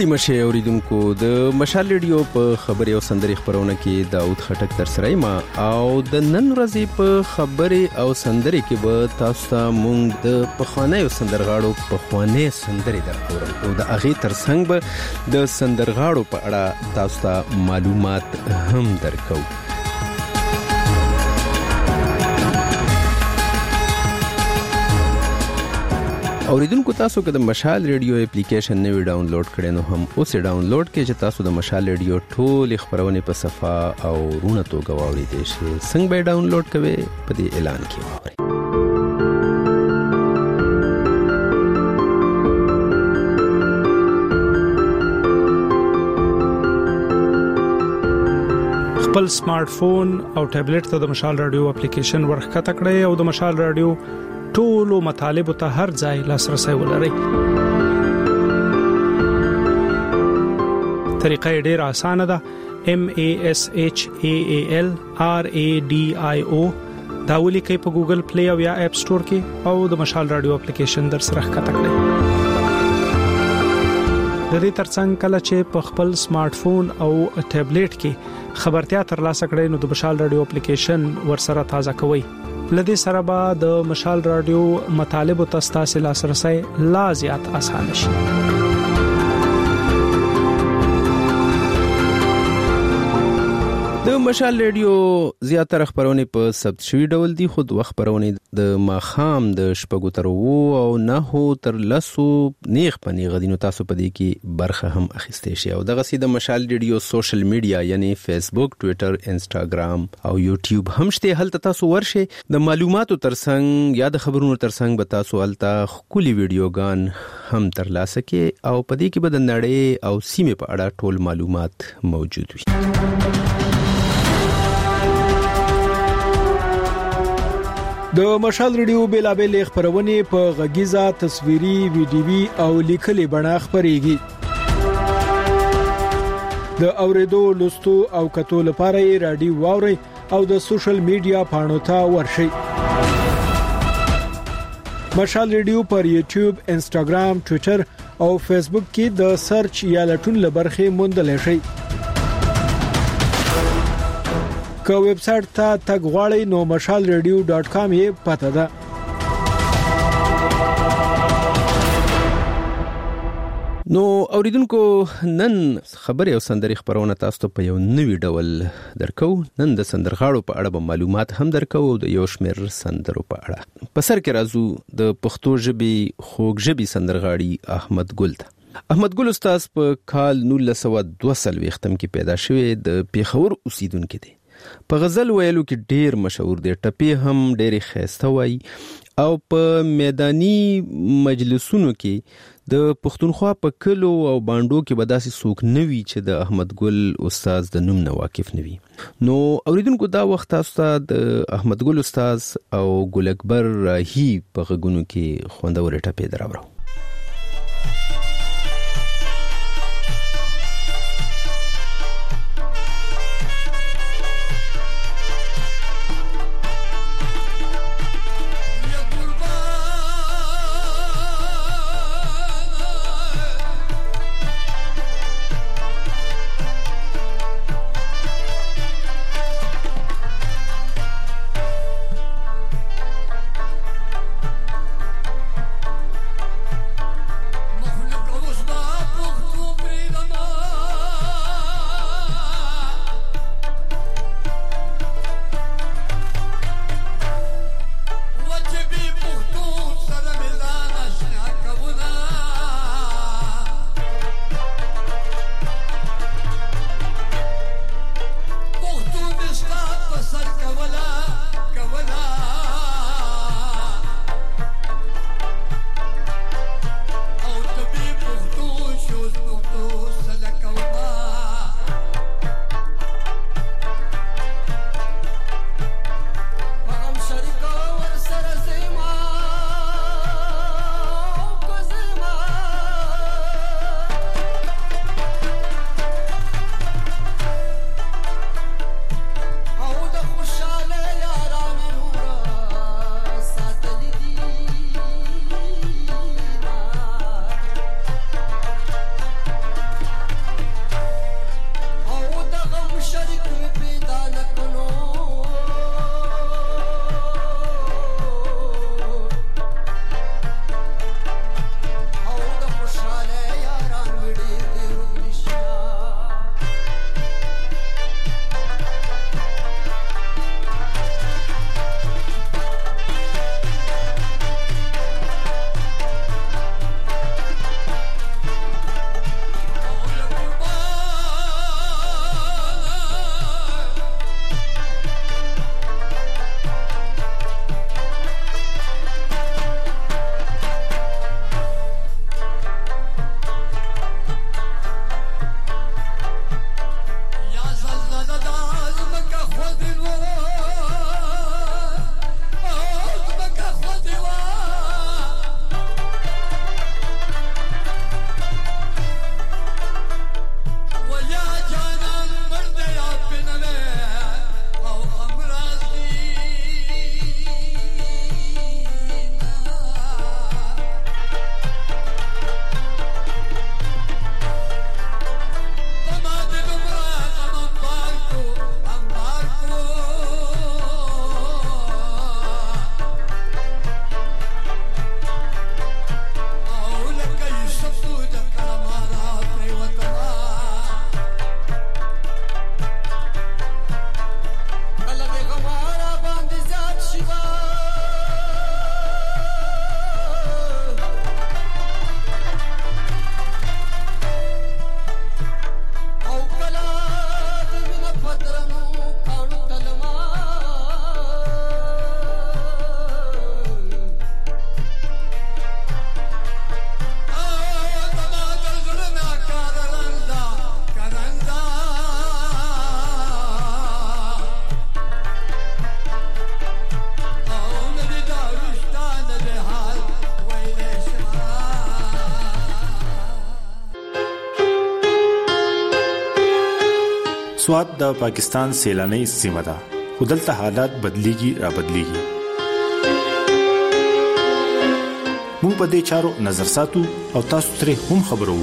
ستړي مشه اوریدونکو د مشال ریډیو په خبري او سندري خبرونه کې داوود خټک تر سره ما او د نن ورځې په خبري او سندري کې به تاسو ته مونږ د پخوانیو سندرغاړو پخوانی سندري درکو او د اغه ترڅنګ به د سندرغاړو په اړه تاسو ته معلومات هم درکو. اوریدونکو تاسو که د مشال ریډیو اپلیکیشن نوی ډاونلوډ کړئ نو هم اوس ډاونلوډ کړئ چې تاسو د مشال ریډیو ټول خبرونه په صفه او رونه توګه واورئ شئ. څنګه به ډاونلوډ کوئ په دې اعلان کې واورئ. خپل سمارټ فون او ټابلیټ ته د مشال ریډیو اپلیکیشن ورخکته کړئ او د مشال ریډیو ټولو مطالبه ته هر ځای لاسرسي ولرئ. طریقه ډیره اسانه ده. MASHAAL RADIO دا ولیکئ په ګوګل پلی او یا اپ سٹور کې او د مشال رادیو اپلیکیشن در سره ښکته کړئ. د دې ترڅنګ کله چې په خپل سمارټ فون او ټابلیټ کې خبرتیا ترلاسه کړئ نو د مشال رادیو اپلیکیشن ورسره تازه کوئ. لدې سره به د مشال رادیو مطالب او تاسو لاسرسي لا زیات آسان شي. د مشال ریډیو زیاتره خبرونه په ثبت شوی ډول دي. خود وخت خبرونه د ماخام د شپږو تر 9 او 9 تر 10 نیغ پنیغ دي نو تاسو په دې کې برخه هم اخیستئ شئ. او دغه سي د مشال ریډیو سوشل میډیا یعنی فیسبوک، ټوئیټر، انسټاګرام او یوټیوب هم شته. هلته تاسو ورشئ د معلوماتو ترڅنګ یا د خبرونو ترڅنګ به تاسو هلته خولي ویډیوګان هم ترلاسه کړئ او په دې کې به د نړۍ او سیمې په اړه ټول معلومات موجود وي. د مشال ریډیو بیلابل خبرونه په غږیزه، تصویري، ویډیوي او لیکلي بڼه خبريږي. د اوریدو، لوستو او کتو لپاره رادیو واوري او د سوشل میډیا پاڼو ته ورشئ. مشال ریډیو پر یوټیوب، انسټاګرام، ټوئیټر او فیسبوک کې د سرچ یا لټون لبرخه موندل شئ. که ویب سټ ته تګ غواړئ نو mashalradio.com یې پته ده. نو اوریدونکو نن خبري او سندري خبرونه تاسو ته په یو نوی ډول درکو. نن د سندرغاړو په اړه به معلومات هم درکو او د یو شمېر سندرو په اړه. په سر کې راځو د پښتو ژبې خوږ ژبې سندرغاړي احمد ګل ته. احمد ګل استاد په کال 1922 کې پیدا شوی د پیښور اوسیدونکو دی. په غزل ویلو کې ډیر مشهور دی. ټپې هم ډېر خسته وای او په میداني مجلسونو کې د پښتونخوا په کلو او باندو کې به داسې څوک نوي چې د احمد ګل استاد د نوم نه واقف نوي. نو اوریدونکو دا وخت تاسو ته د احمد ګل استاد او ګل اکبر راهی په غږونو کې خوندور ټپې دراوړو. سوات د پاکستان سیلاني سیمه ده، خو دلته حالات بدلیږي را بدلیږي. موږ په دې چارو نظر ساتو او تاسو ترې هم خبرو.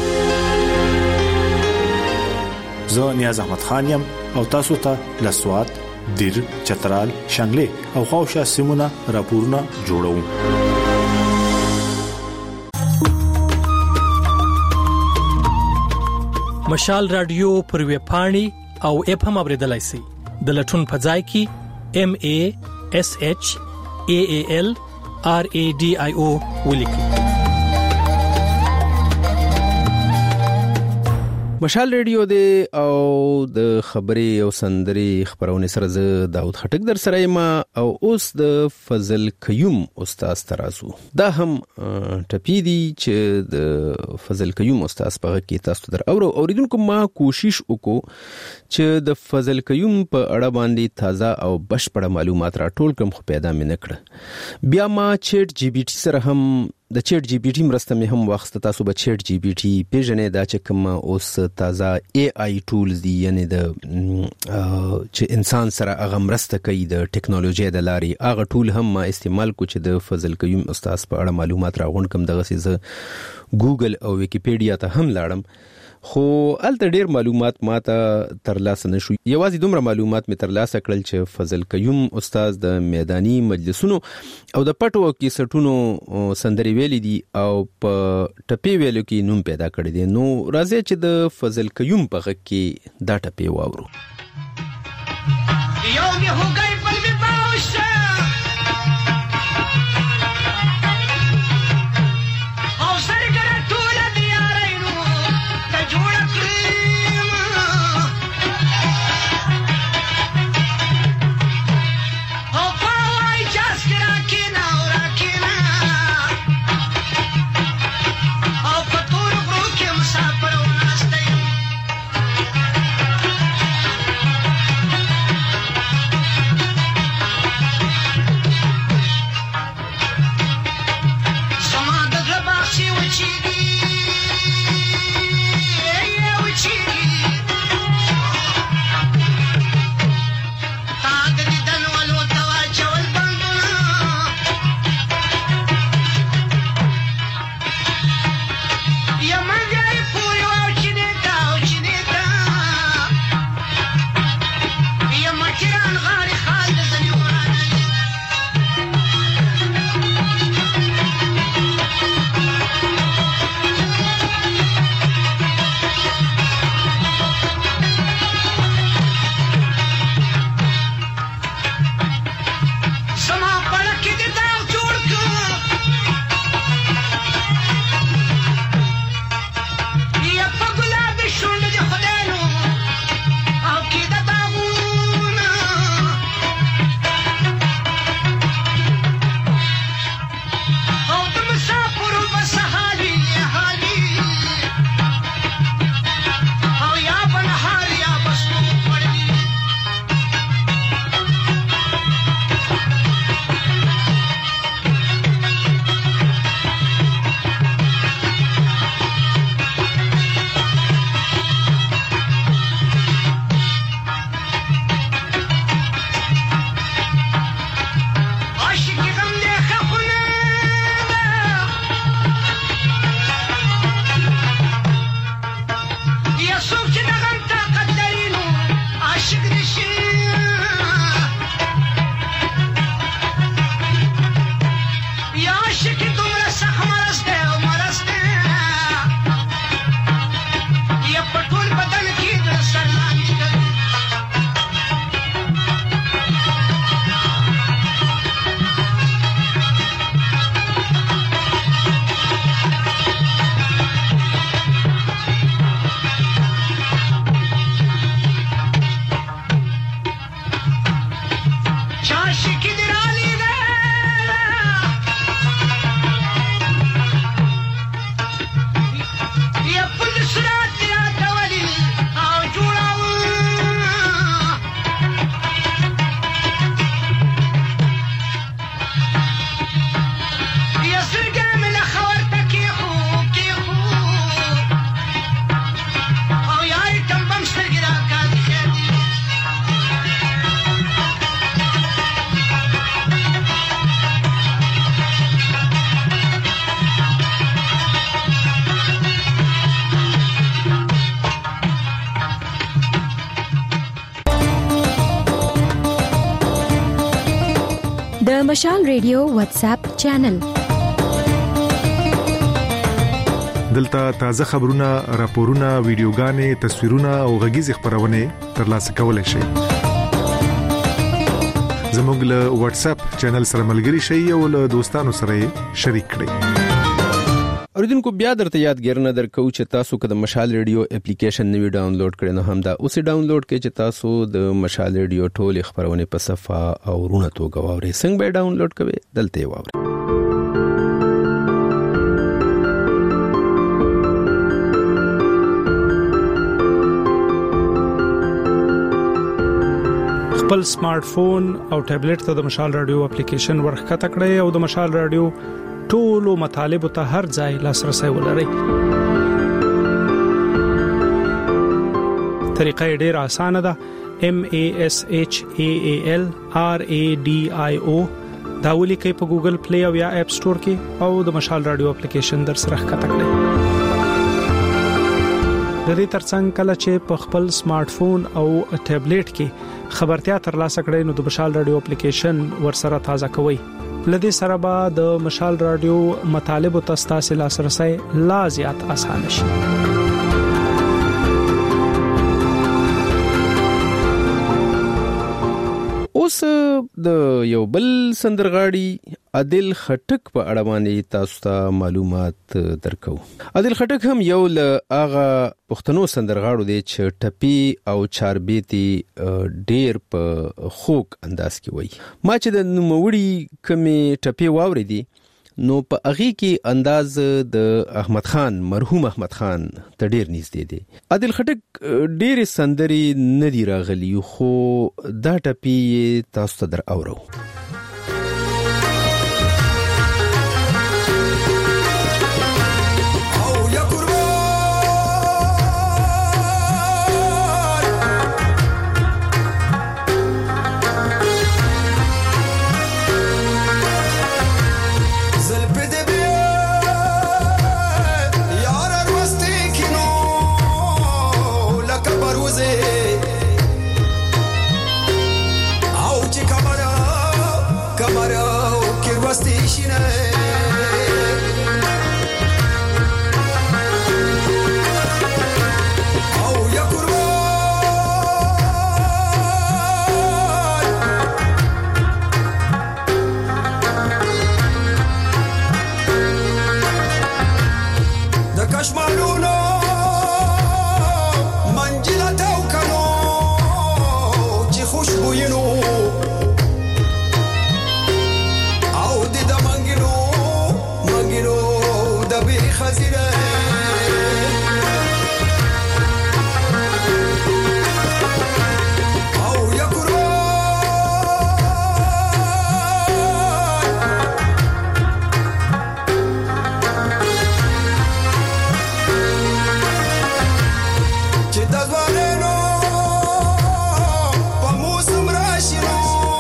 زه نیاز احمد خان یم او تاسو ته لسوات، دیر، چترال، شانګلې او خواوشا سیمونه راپورونه جوړوم. مشال رادیو پر ویب پاڼې او اپ هم اوریدلای شئ. د لټون په ځای کې MASHAALRADIO ولیکئ. مشال ریډیو دی او د خبري او سندري خبرونه سره زه داود خټک در سره یم او اوس د فضل قیوم استاد ترازو. دا هم ټپی دی چې د فضل قیوم استاد په کې تاسو در اوریدونکو ما کوشش وکړو چې د فضل قیوم په اړه باندې تازه او بشپړه معلومات راټول کړم، خو پیدا مې نکړه. بیا ما چیټ جی پی ټی سره هم د چیټ جی پی ټی مرسته مې هم واخسته. تاسو به چیټ جی پی ټی پیژنې دا چې کوم اوس تازه ای آی ټولز دي، یعنی د چې انسان سره هغه مرسته کوي د ټیکنالوژي د لارې، هغه ټول هم ما استعمال کو چې د فضل قیوم استاد په اړه معلومات راغونډ کم. دغه څه ګوګل او ویکیپیډیا ته هم لاړم، خو الته ډیر معلومات ماته ترلاسه نشو. یوازې دومره معلومات مې ترلاسه کړل چې فضل قیوم استاد د میداني مجلسونو او د پټو کیسټونو سندري ویلي دي او په ټپی ویلو کې نوم پیدا کړی دی. نو راځي چې د فضل قیوم په غږ کې دا ټپی واورو. یو می هوګي په می باوشه د مشال ریډیو واتس اپ چینل. دلته تازه خبرونه، راپورونه، ویډیوګانې، تصویرونه او غږیز خبرونه ترلاسه کولای شئ. زموږ له واتس اپ چینل سره ملګري شئ او له دوستانو سره شریک کړئ. اوریدونکو بیا درته یادګر نه درکو چې تاسو که د مشال ریډیو اپلیکیشن نوی ډاونلوډ کړئ نو هم دا اوس ډاونلوډ کړئ چې تاسو د مشال ریډیو ټول خبرونه په صفه او رونه توګه واورئ. څنګه به ډاونلوډ کوئ دلته واورئ. خپل سمارټ فون او ټابلیټ ته د مشال رادیو اپلیکیشن ورخکته کړئ او د مشال رادیو ټولو مطالب ته هر ځای لاسرسي ولرئ. طریقه ډیره اسانه ده. MASHALRADIO دا ولیکئ په ګوګل پلی او یا اپ سٹور کې او د مشال رادیو اپلیکیشن در سره ښکته کړئ. د دې ترڅنګ کله چې په خپل سمارټ فون او ټابلیټ کې خبرتیا ترلاسه کړئ نو د مشال رادیو اپلیکیشن ورسره تازه کوئ. لدې سره به د مشال رادیو مطالب او تاسو لاسرسي لا زیات آسان شي. اوس د یو بل سندرغاړي عادل خټک په اړه باندې تاسو ته معلومات درکو. عادل خټک هم یو له هغه پښتنو سندرغاړو دی چې ټپي او چاربيتي ډېر په خوږ انداز کې وایي. ما چې د نوموړي کمې ټپي واورېدي نو په هغه کې انداز د احمد خان، مرحوم احمد خان ته ډېر نږدې دی. عادل خټک ډېر سندري ندي راغلي خو دا ټپي تاسو ته در اورو. چې د ځوانانو په موسم راشي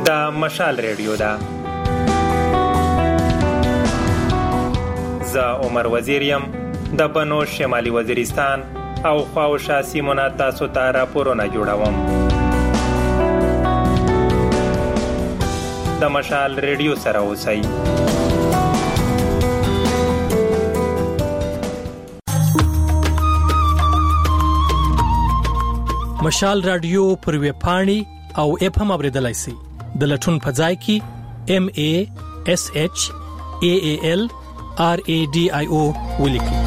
دا مشال ریډیو ده. زه عمر وزیر یم د بنو شمالي وزیرستان او خواوشا سیمونه تاسو ته راپورونه جوړوم. د مشال ریډیو سره اوسئ. مشال رادیو پر ویب پاڼې او اپ هم اوریدلای شئ. د لټون په ځای کې MASHALRADIO ولیکئ.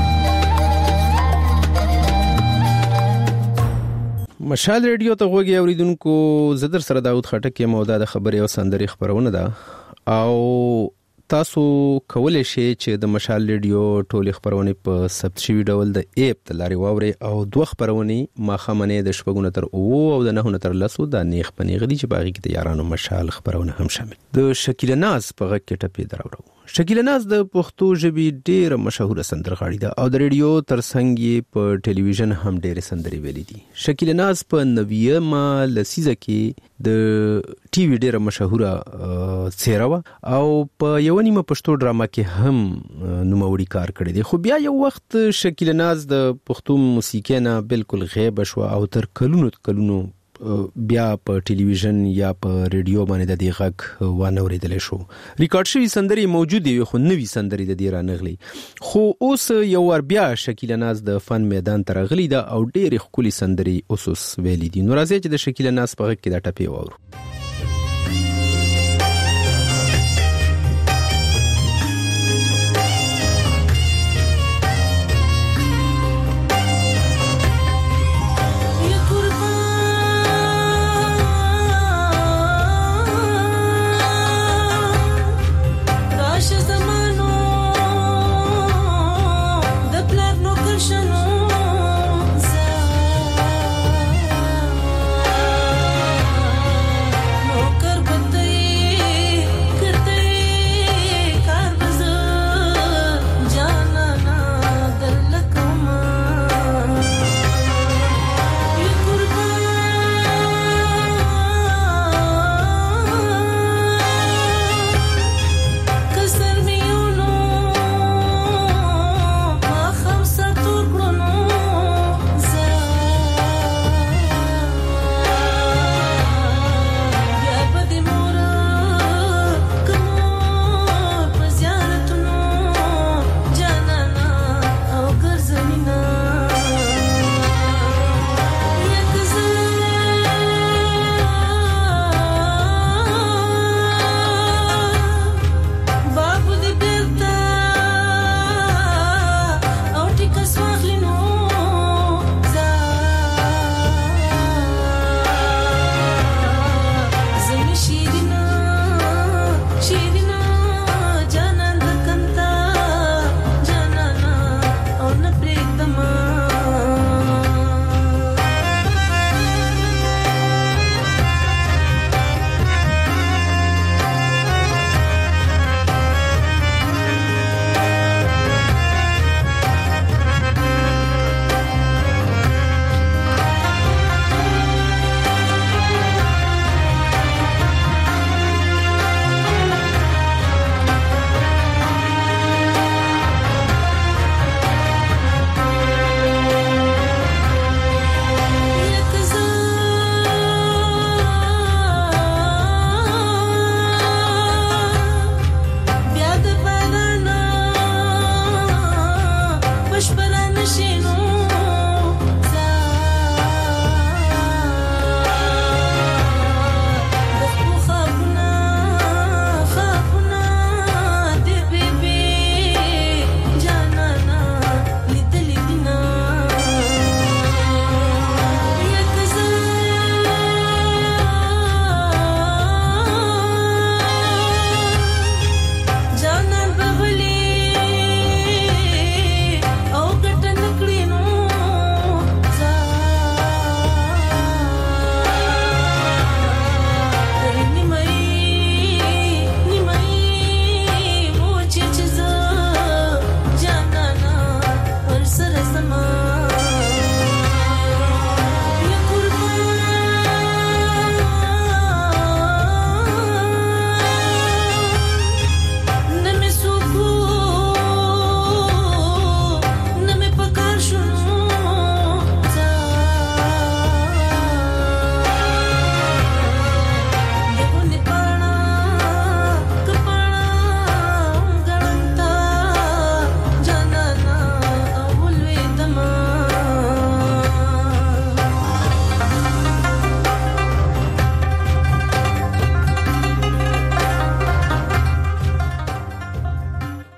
مشال ریډیو ته غوږی اوریدونکو، زه در سره داود خټک یم او د خبرې او سندري خبرونه ده او تاسو کولای شئ چې د مشال ریډیو ټولې خبرونه په ثبت شوی ډول د اپ د لارې واوري او دوه خبرونه ماخامنه د شپږونه تر او د نهونه تر لاسو د نیخ پنیغ دي چې باغی کې د یارانو مشال خبرونه هم شامل. د شکیل ناز په غږ کې ټپې دراوړو. شکیل ناز د پښتو ژبې ډېر مشهور سندرغاړي ده او د ریډیو ترڅنګ په ټلویزیون هم ډېر سندري ویلي دي. شکیل ناز په 90مه لسیزه کې د ټي وي ډېر مشهوره څیره و او په یو نیمه پښتو ډراما کې هم نوموړي کار کړی دی. خو بیا یو وخت شکیل ناز د پښتو موسیقۍ نه بالکل غیب شو او تر کلونو بیا په ټلویزیون یا په ریډیو باندې د دې غږ وانه اوریدل شو. ریکارډ شوی سندري موجود دي خو نوې سندري د دې رانغلي. خو اوس یو ور بیا شکیل ناز د فن میدان ته راغلی دا او ډېر ښکلي سندري اوس ویلي دي. نو راځي چې د شکیل ناز په غږ کې دا ټپې واورو.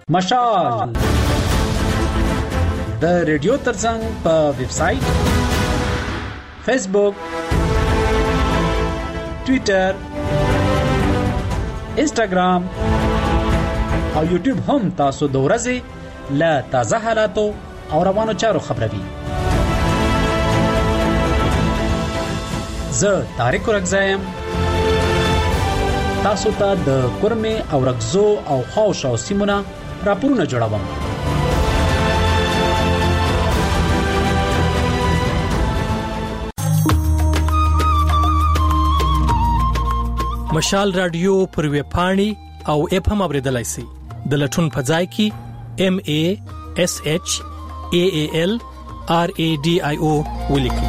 مشال د ریډیو ترڅنګ په ویب سټ، فیسبوک، ټوئیټر، انسټاګرام او یوټیوب هم تاسو د ورځې له تازه حالاتو او روانو چارو خبروي. زه طارق رکزایم تاسو ته د کورمه او رکزو او خواوشا سیمونه راپورونه جوړوم. مشال رادیو پر ویب پاڼې او اپ هم اوریدلای شئ. د لټون په ځای کې MASHALRADIO ولیکئ.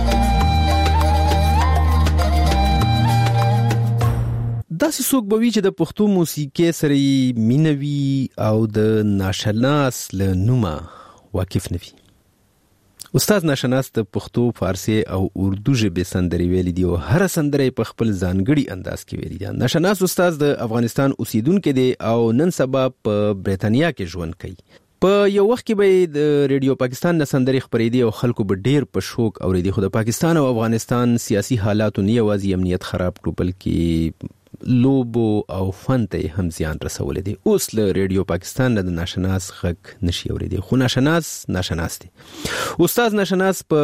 داسې څوک به وي چې د پښتو موسیقي سره مینوي او د ناشناس له نومه واقف نه وي. استاد ناشناس د پښتو، فارسی او اردو ژبې سندرې ویلي دي او هر سندره په خپل ځانګړي انداز کې ویلي دي. ناشناس استاد د افغانستان اوسیدونکو دی او نن سبا په بریتانیا کې ژوند کوي. په یو وخت کې به د ریډیو پاکستان نه سندرې خبرېدي او خلکو به ډیر په شوق اوریدي. خو د پاکستان او افغانستان سیاسي حالاتو نه یوازې امنیت خراب کړو بلکې لوبو او فن ته هم زیان رسولې دي. اوس له ریډیو پاکستان نه د ناشناس غږ نشي اوریدي، خو ناشناس دي. استاد ناشناس په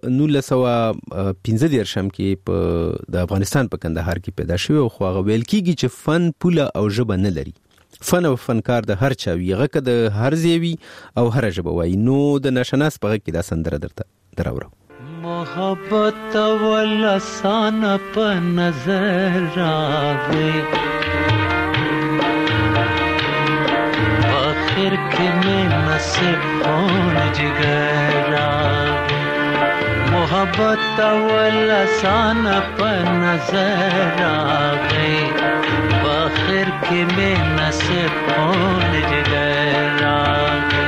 1915 کې په د افغانستان په کندهار کې پیدا شوی او خو هغه ویل کیږي چې فن پوله او ژبه نه لري. فن او فنکار د هر چا وی، هغه د هر ځای او هر ژبه وای. نو د ناشناس په غږ کې دا سندره درته دراوړم. محبت ولسان په نظر راغی، آخر کې مې نصیب خون جگر راغی. محبت ولسان په نظر راغی، آخر کې مې نصیب خون جگر راغی.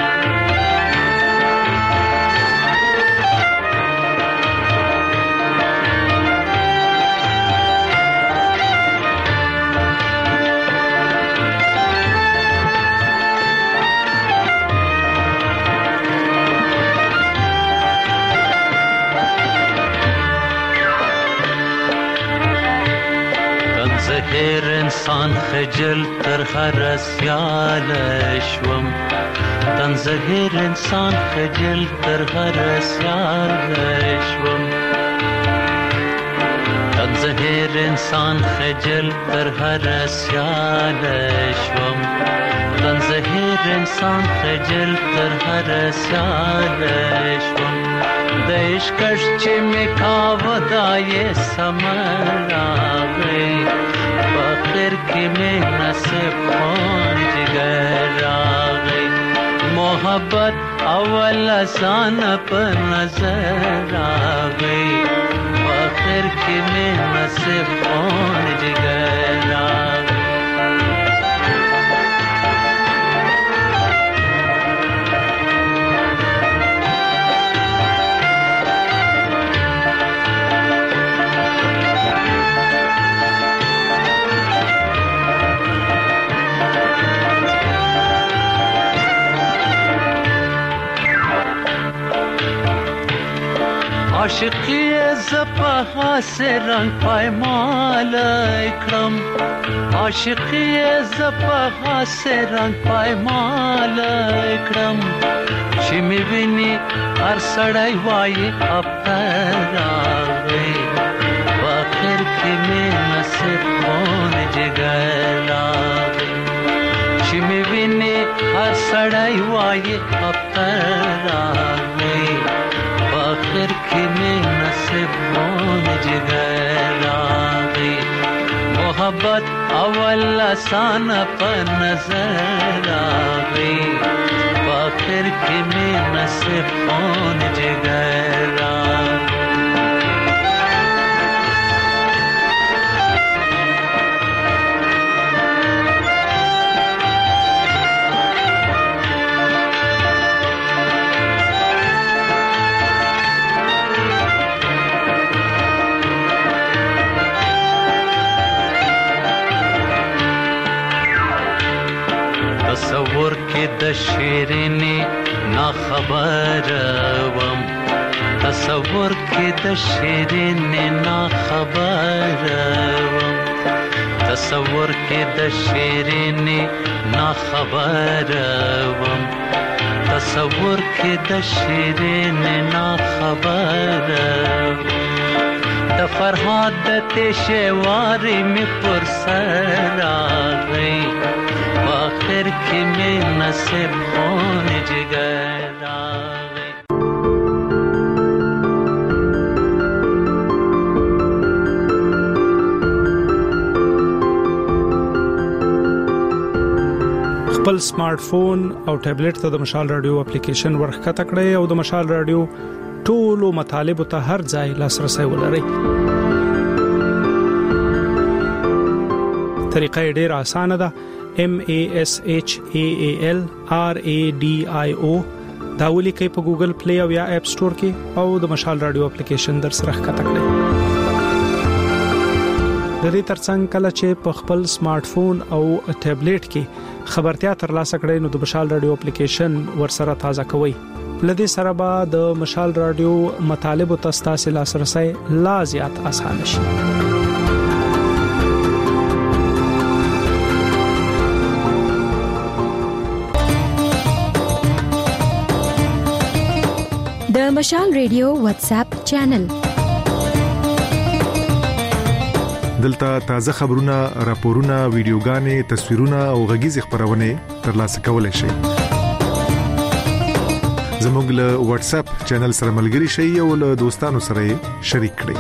زهر انسان خجل تر هر سیال شوم، تن زهر انسان خجل تر هر سیال شوم، تن زهر انسان خجل تر هر سیال شوم، تن زهر انسان خجل تر هر سیال شوم. د عشقش چې می کاوه دای سمر راغی، فخر کې می نصیب خون جگر راغی. محبت اول آسان په نظر راغی، فخر کې می نصیب خون جگر راغی. عاشقی زپا سے رنگ پایمال اکرم، عاشقی زپا سے رنگ پایمال اکرم. چې می ویني هر سړی وایي اپر راغی، فاخر کې می نصیب خون جگر راغی. چې می ویني هر سړی وایي اپر راغی، آخر کې مې نصیب خون جگر راغی. محبت اول آسان په نظر راغی، آخر کې مې نصیب خون جگر راغی. تصور کې د شیرینې نا خبر وم تصور کې د شیرینې نا خبر وم تصور کې د شیرینې نا خبر وم تصور کې د شیرینې نا خبر د فرهاد د تشواري می پر سر راغی آخر کې می نصیب خون جگر راغی. خپل سمارټ فون او ټابلیټ ته د مشال رادیو اپلیکیشن ورخته کړئ او د مشال رادیو ټولو مطالب ته هر ځای لاسرسي ولرئ. طریقه ډېر اسانه ده. MASHAALRADIO دا ولیکئ په ګوګل پلی او یا اپ سٹور کې او د مشال رادیو اپلیکیشن در سره ښکته کړئ. د دې ترڅنګ کله چې په خپل سمارټ فون او ټابلیټ کې خبرتیا ترلاسه کړئ نو د مشال رادیو اپلیکیشن ورسره تازه کوئ. لدې سره به د مشال رادیو مطالب او تاسو لاسرسي لا زیات آسان شي. د مشال رادیو واتس اپ چینل دلته تازه خبرونه، راپورونه، ویډیوګانې، تصویرونه او غږیز خبرونه ترلاسه کولای شئ. زموږ له واتس اپ چینل سره ملګري شئ او له دوستانو سره شریک کړئ.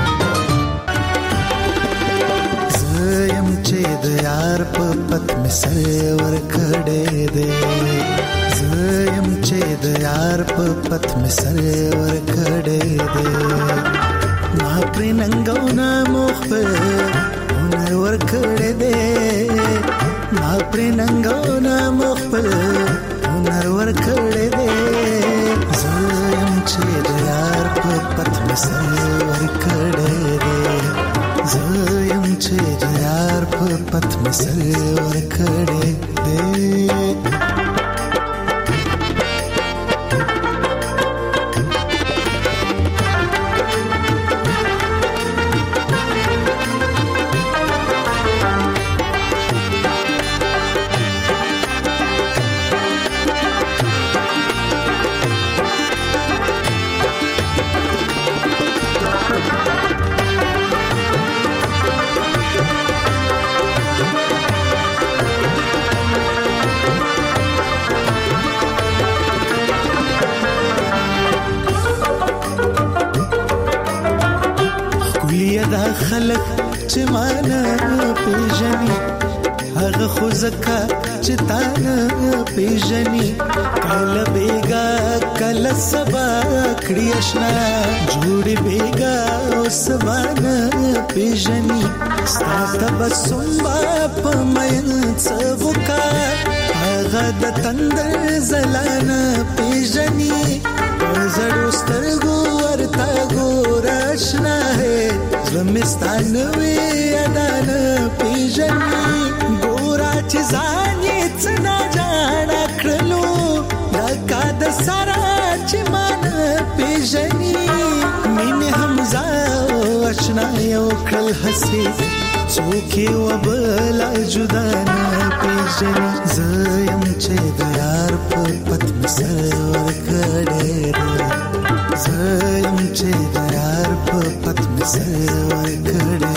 زم چې د یار په پت می سر ور کړې دې زم چې د یار په پت می سر ور کړې دې ما پر ننګو نا مخبر هنر ور کړې دې ما پر ننګو نا مخبر هنر ور کړې دې زم چې د یار په پت می سر ور کړې دې زم چې د یار په پت می سر ور کړې دې. خلک چې مانا پیژني هغه خو زکه چې تانا پیژني کله بیگا کله سبا کړی آشنا جوړي بیگا او سبا نه پیژني ستاسو بسوم په مېن څوکا هغه د تندر زلانه پیژني زړو سترګو ورته ګور آشنا زمستان وی ادان پیژني ګورا چې ځان یې څنا جان کړلو لکه د سارا چې مان پیژني مين حمزه آشنا یو کړل حسي څوک یو بل جدا نه پیژني زم چې د یار په پت مسور کړې زم چې د یار په پت مسور کړې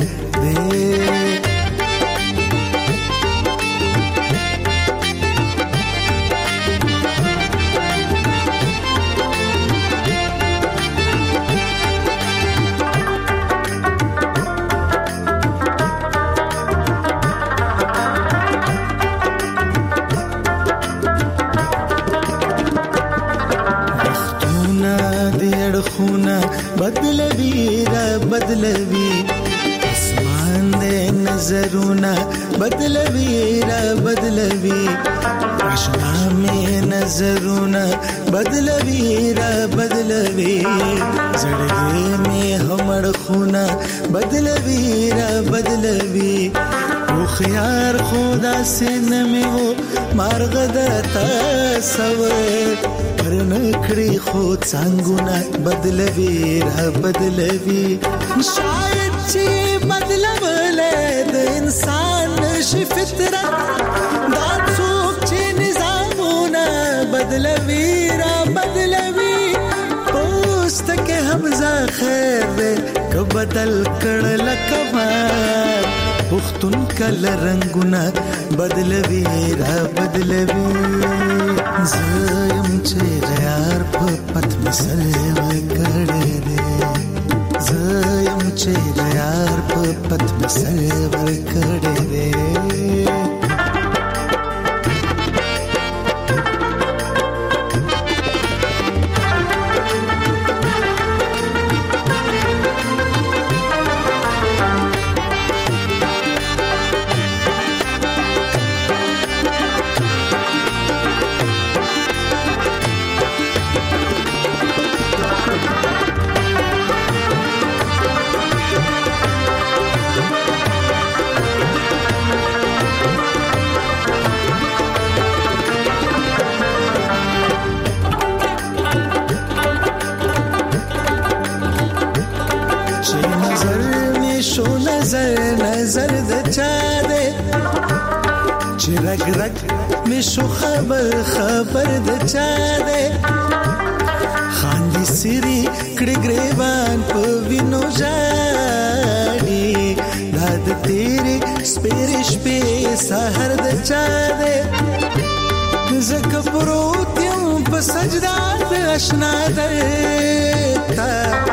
بدلوي اسمان دې نظرونه بدلوي را بدلوي آشنا مې نظرونه بدلوي را بدلوي زړګي مې همړ خونه بدلوي را بدلوي او خيار خدا سين مې وو مارغ دتا سوي کرنکړي خو څنګهونه بدلوي را بدلوي شاید چې بدلولې د انسان شي فطرت دا څوک چې نظامونه بدلوي را بدلوي پوست کې حمزه خیر دې که بدل کړل کمال پختون کل رنگونه بدلوي را بدلوي زم چې یار په پت مسره وکړې دې زم چې یار په پت مسره وکړې دې نظر د چا دے چې رګ رګ مې شو خبر د چا دے خاندي سری کړي ګریوان په وینو ژاړي داد تیرې سپېرې شپې سحر د چا دے زکه پروت یم په سجدا د آشنا درته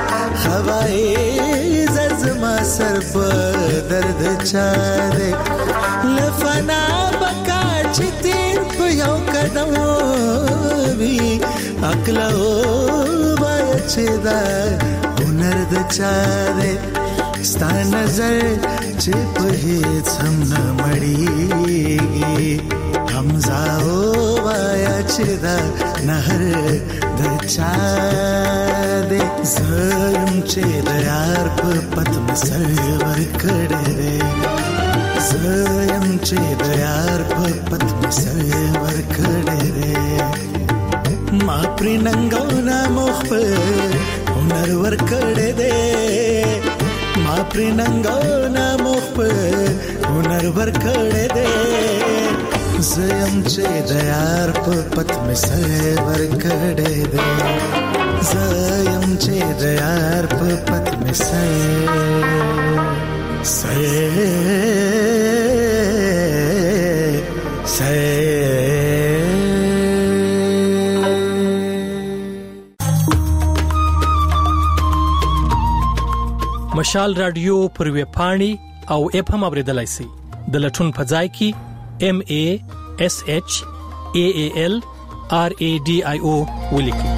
هوای زما سر په درد چا دے لفنا بکا چې تیر په یو قدم وی عقل او وای چې دا هنر د چا دے ستا نظر چې په هیڅ هم نه مړیږي حمزه او وای چې دا نهر د چا دے زم چې د یار په پت مسر ور کړې زم چې د یار په پت مسر ور کړې ما پر ننګونا مخ په هنر ور کړې دې ما پر ننګونا مخ په هنر ور کړې دې زم چې د یار په پت مسر ور کړې دې زایم چې د یار په پت می مشال رادیو پر ویب پاڼې او اپ هم اوریدلای شئ د لټون په ځای کې MASHALRADIO ولیکئ.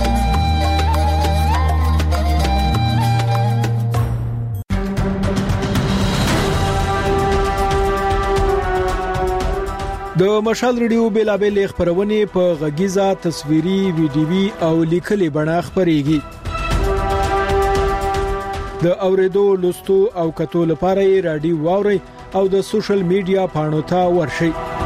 د مشال ریډیو بیلابل خبرونه په غږیزه تصویري ویډیوي او لیکلي بڼه خبريږي. د اوریدو لوستو او کتو لپاره رادیو واوري او د سوشل میډیا پاڼو ته ورشئ.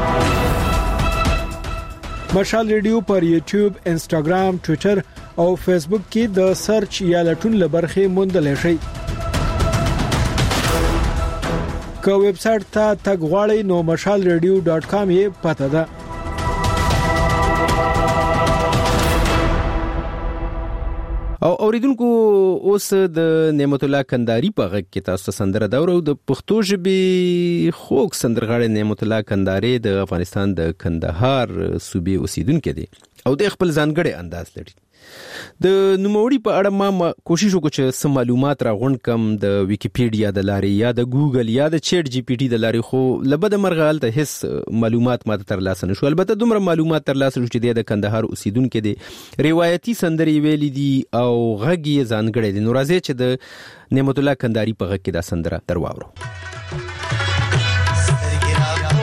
مشال ریډیو پر یوټیوب، انستګرام، ټوئیټر او فیسبوک کې د سرچ یا لټون لبرخه موندل شئ. که ویب سټ ته تګ غواړئ نو mashalradio.com یې پته ده. او اوریدونکو اوس د نعمت الله کندهاری په غږ کې تاسو سندره دا ورو د پښتو ژبې خوږ سندرغاړي نعمت الله کندهاری د افغانستان د کندهار صوبې اوسیدونکو دی او د خپل ځانګړي انداز لري. د نوموړي په اړه ما کوشش وکړ چې سم معلومات راغونډ کم د ویکیپیډیا د لارې یا د ګوګل یا د چیټ جی پی ټي د لارې، خو لبد مرغال ته هیڅ معلومات ماته ترلاسه نشو. البته دومره معلومات ترلاسه شو چې د کندهار اوسیدونکو دي روایتي سندري ویلي دي او غږ یې ځانګړی دی. نو راځي چې د نعمت الله کندهاری په غږ کې دا سندره درواورو.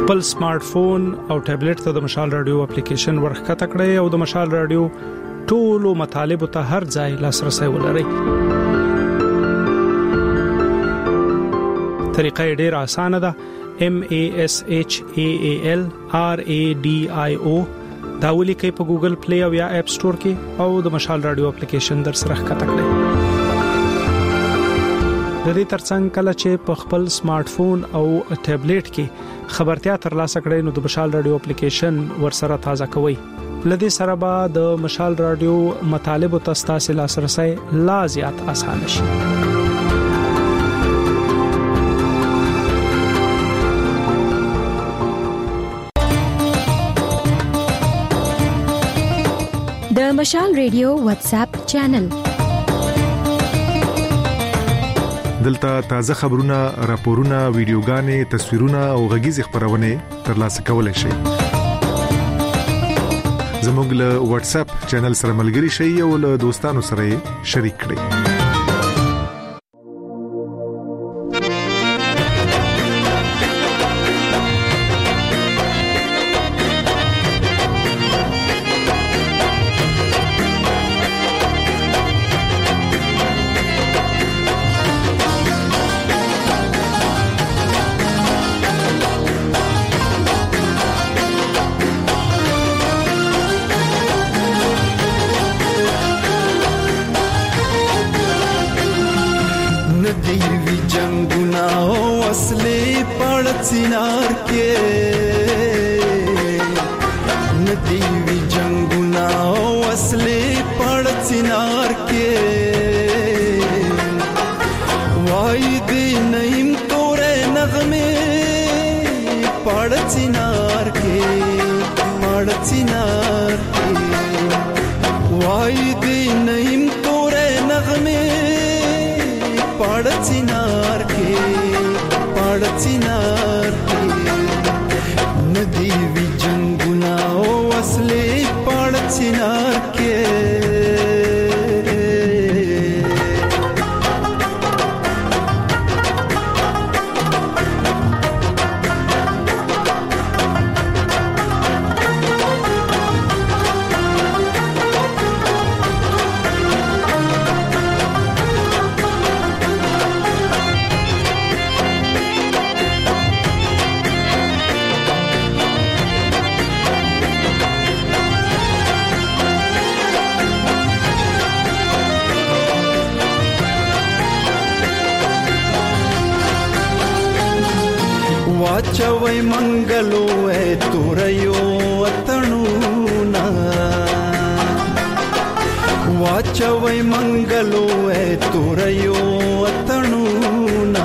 خپل سمارټ فون او ټابلیټ ته د مشال رادیو اپلیکیشن ورخکته کړئ او د مشال رادیو ټولو مطالب ته هر ځای لاسرسي ولرئ. طریقه ډیره اسانه ده. MASHALRADIO دا ولیکئ په ګوګل پلی او یا اپ سٹور کې او د مشال رادیو اپلیکیشن در سره ښکته کړئ. د دې ترڅنګ کله چې په خپل سمارټ فون او ټابلیټ کې خبرتیا ترلاسه کړئ نو د مشال رادیو اپلیکیشن ورسره تازه کوئ. لدې سره به د مشال رادیو مطالب او تاسو لاسرسي لا زیات آسان شي. د مشال رادیو واتس اپ چینل دلته تازه خبرونه، راپورونه، ویډیوګانې، تصویرونه او غږیز خبرونه ترلاسه کولای شئ. زموږ له واتس اپ چینل سره ملګري شئ او له دوستانو سره شریک کړئ. वाचवै मंगलो ए तुरयो अतणुना वाचवै मंगलो ए तुरयो अतणुना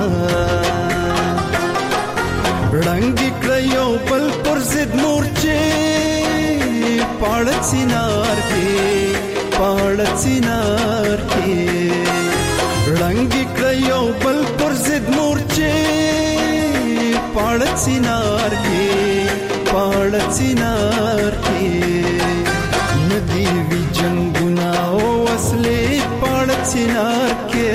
रंगी क्रयो पल पुरजिद मोर्चे पाड़चिनार के रंगी क्रयो पल पुरजिद मोर्चे पाड़चिनार के नदी वी जंगुना ओ असले पाड़चिनार के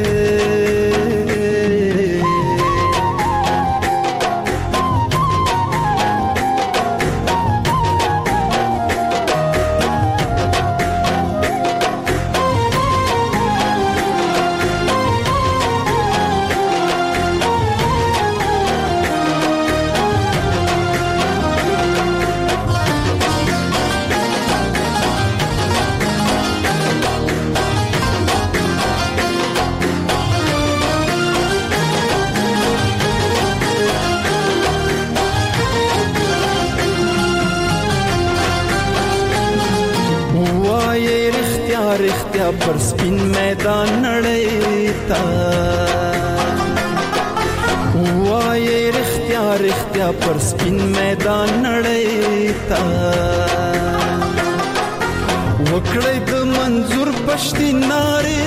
पर स्पिन मैदान नड़ेता हुआ ये रिख्तिया पर स्पिन मैदान नड़ेता वकड़े द मंजूर पश्ती नारे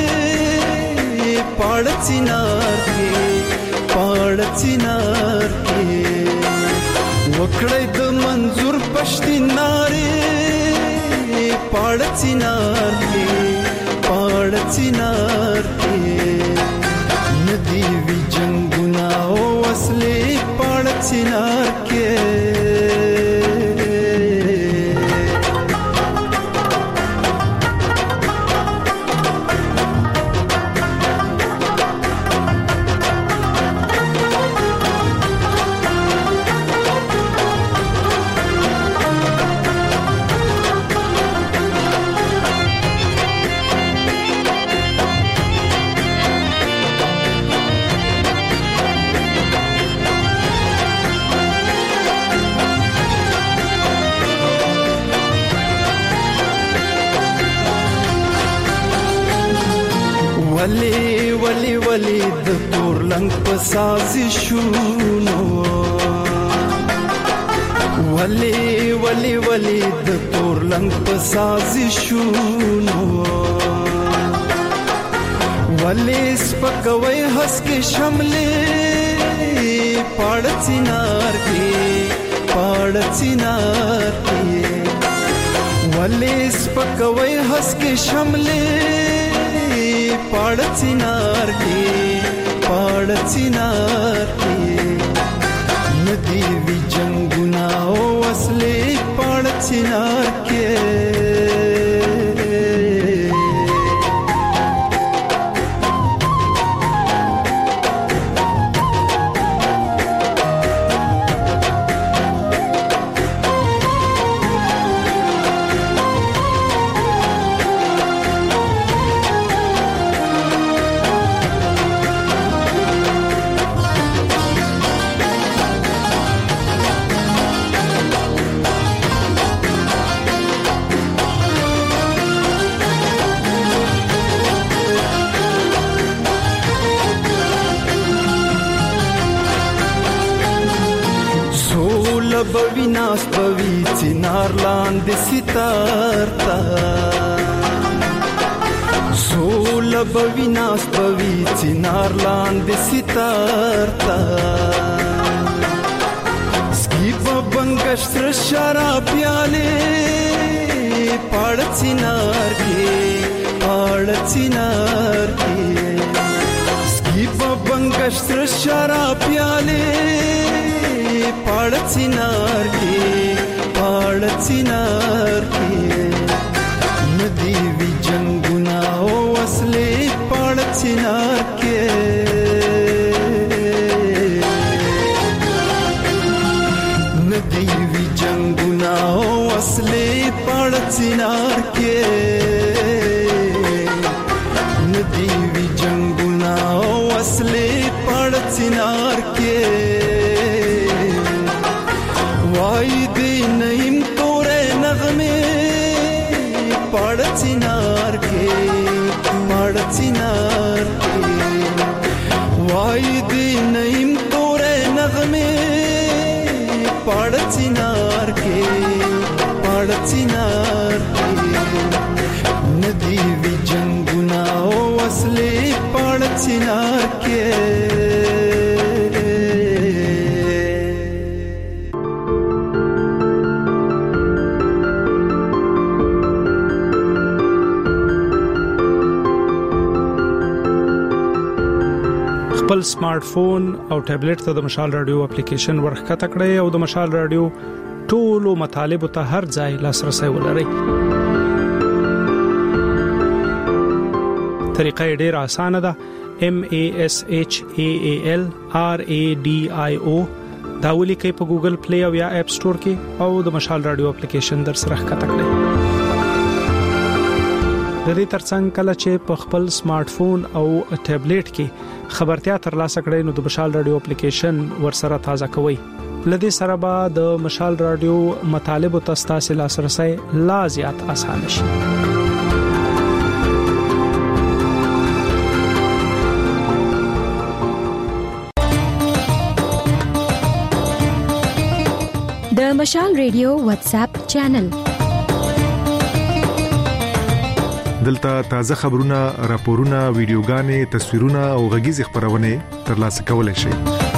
पाड़चिनार के वकड़े द मंजूर पश्ती नारे पाड़चिनार के नदी वी जंगुना ओ असले पाड़चिनार के ولی د تور لنګ په سازشونو ولی ولی ولی د تور لنګ په سازشونو ولی سپکوي هس کې شملې پاړ چینار کې ولی سپکوي هس کې شملې پاړ چینار کې ندی وی جنگنا او اصلي پاړ چینار کې بویناس بوی چنار لاندې ستارتا زول بویناس بوی چنار لاندې ستارتا سکیپ بنگشتر شراب پیاله پاړ چنار کې سکیپ بنگشتر شراب پیاله پاړ چینار کې ندی وی جنگنا او اصلي پاړ چینار کې ندی وی جنگنا او اصلي پاړ چینار کې ندی وی جنگنا او اصلي پاړ چینار کې وای دی نیم تورے نغمے پاڑ چینار کے وای دی نیم تورے نغمے پاڑ چینار کے ندی وی جنگنا او اصلے پاڑ چینار کے خپل سمارټ فون او ټابلیټ ته د مشال رادیو اپلیکیشن ورخکته کړئ او د مشال رادیو ټولو مطالب ته هر ځای لاسرسي ولرئ. طریقه ډېره اسانه ده. MASHAALRADIO دا ولیکئ په ګوګل پلی او یا اپ سٹور کې او د مشال رادیو اپلیکیشن در سره ښکته کړئ. د دې ترڅنګ کله چې په خپل سمارټ فون او ټابلیټ کې خبرتیا ترلاسه کړئ نو د مشال رادیو اپلیکیشن ورسره تازه کوئ. لدې سره به د مشال رادیو مطالب او تاسو لاسرسي لا زیات آسان شي. د مشال رادیو واتس اپ چینل دلته تازه خبرونه، راپورونه، ویډیوګانې، تصویرونه او غږیزې خبرونه ترلاسه کولای شئ.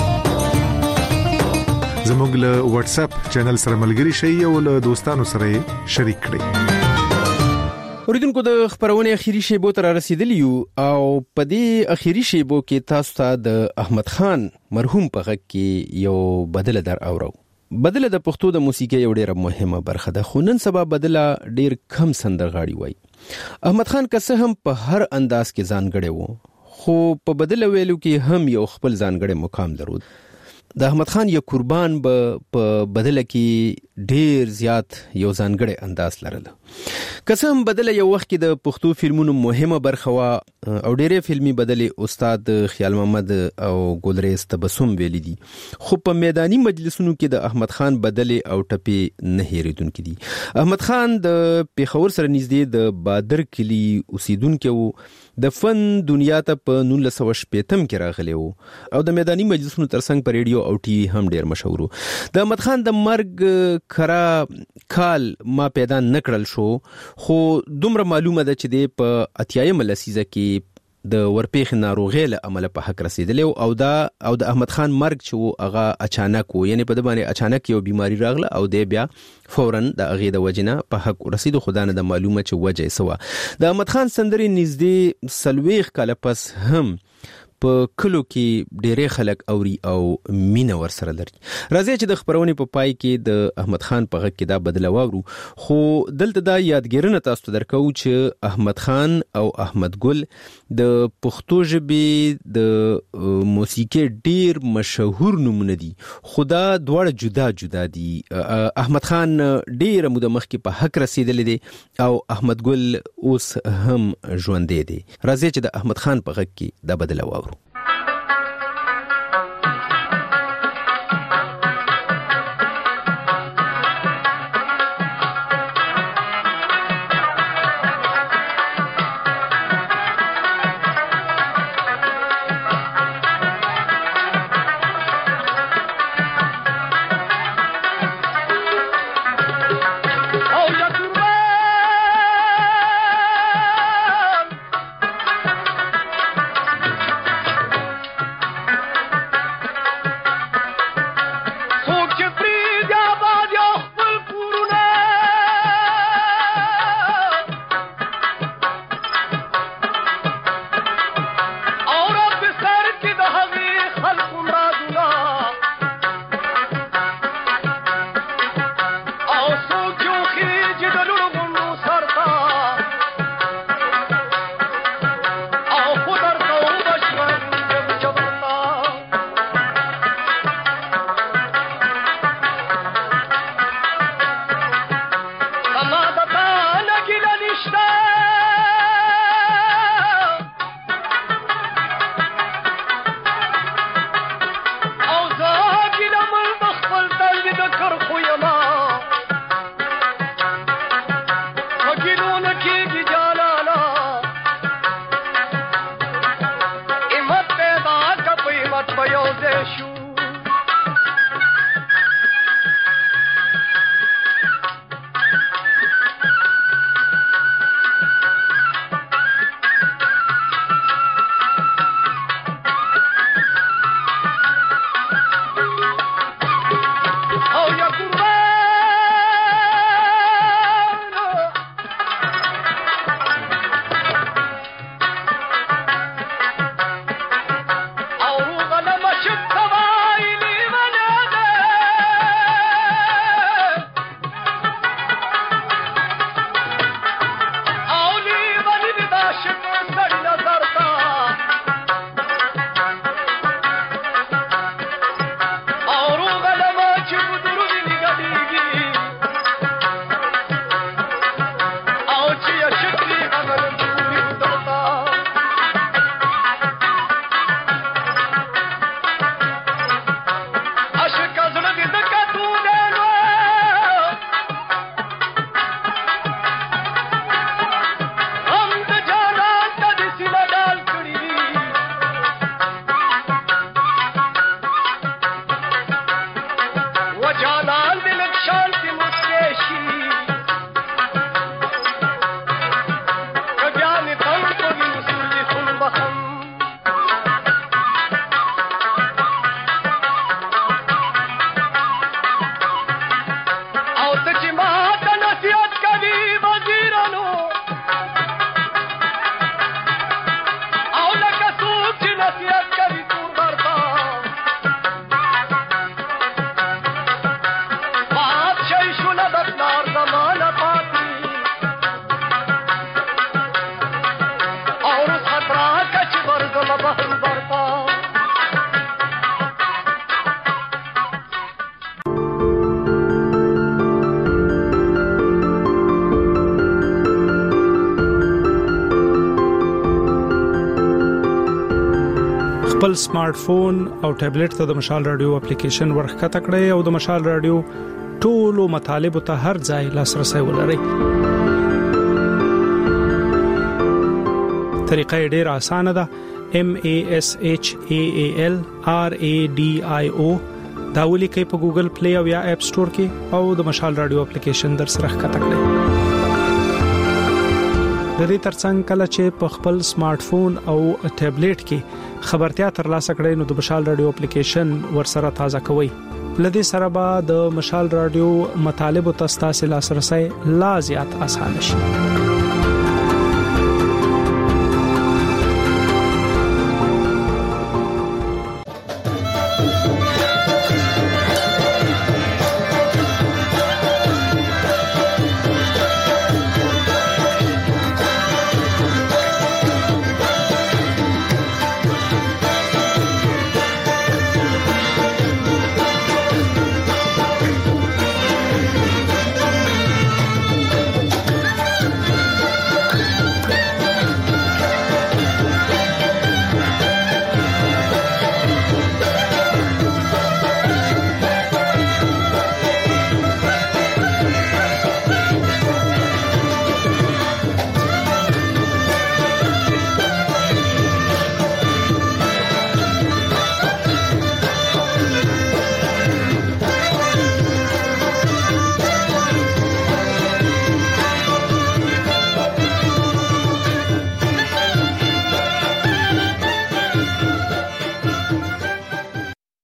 زموږ له واتس اپ چینل سره ملګري شئ او له دوستانو سره شریک کړئ. اوریدونکو د خبرونه اخیری شیبو تر رسیدلی او په دې اخیری شیبو کې تاسو ته د احمد خان مرحوم په غږ کې یو بدله در اورو. بدله د پښتو د موسیقي یو ډیره مهمه برخه ده، خو نن سبا بدله ډیر کم سندرغاړي وای. احمد خان که څه هم په هر انداز کې ځانګړی وو، خو په بدله ویلو کې هم یو خپل ځانګړی مقام درلود. د احمد خان یو قربان په بدله کې ډیر زیات یو ځانګړی انداز لرله. قسم بدله یو وخت کې د پښتو فلمونو مهمه برخه وا او ډیره فلمي بدله استاد خیال محمد او ګلریز تبسم ویل دي، خو په میداني مجلسونو کې د احمد خان بدله او ټپي نه هېریدونکو دي. احمد خان د پیښور سره نږدې د بادر کلی اوسیدونکو د فن دنیا ته په 1980 کې راغلی وو او د میداني مجلسونو ترڅنګ په ریډیو او ټي وي هم ډیر مشهور وو. د احمد خان د مرګ کرا کال ما پیدا نکړل شو، خو دومره معلومه ده چې د 80 لسیزه کې د ورپېخ ناروغي له عمله په حق رسیدلې او د احمد خان مرګ چې هغه اچانک وو، یعنی په د باندې اچانک یو بیماری راغله او د بیا فورا د هغه د وجنه په حق رسیدو. خدانه د معلومه چې وجه سوا د احمد خان سندري نږدې 40 کال پس هم په کلو کې ډېرې خلک اوري او مینه ورسره لري. راځي چې د خبرونې په پای کې د احمد خان په غږ کې دا بدله واورو، خو دلته دا یادګیرونه تاسو ته درکو چې احمد خان او احمد ګل د پښتو ژبې د موسیقي ډېر مشهور نومونه دي، خو دا دواړه جدا جدا دي. احمد خان ډېره موده مخکې په حق رسیدلی دی او احمد ګل اوس هم ژوندی دی. راځي چې د احمد خان په غږ کې دا بدله واورو. خپل سمارټ فون او ټابلیټ ته د مشال رادیو اپلیکیشن ورخښته کړئ او د مشال رادیو ټولو مطالبه ته هر ځای لاسرسي ولرئ. طریقه ډیره اسانه ده MASHAALRADIO دا ولیکئ په ګوګل پلی او یا اپ سٹور کې او د مشال رادیو اپلیکیشن در سره ښکته کړئ. د دې ترڅنګ کله چې په خپل سمارټ فون او ټابلیټ کې خبرتیا ترلاسه کړئ نو د مشال رادیو اپلیکیشن ورسره تازه کوئ. لدې سره به د مشال رادیو مطالب او تاسو لاسرسي لا زیات اسانه شي.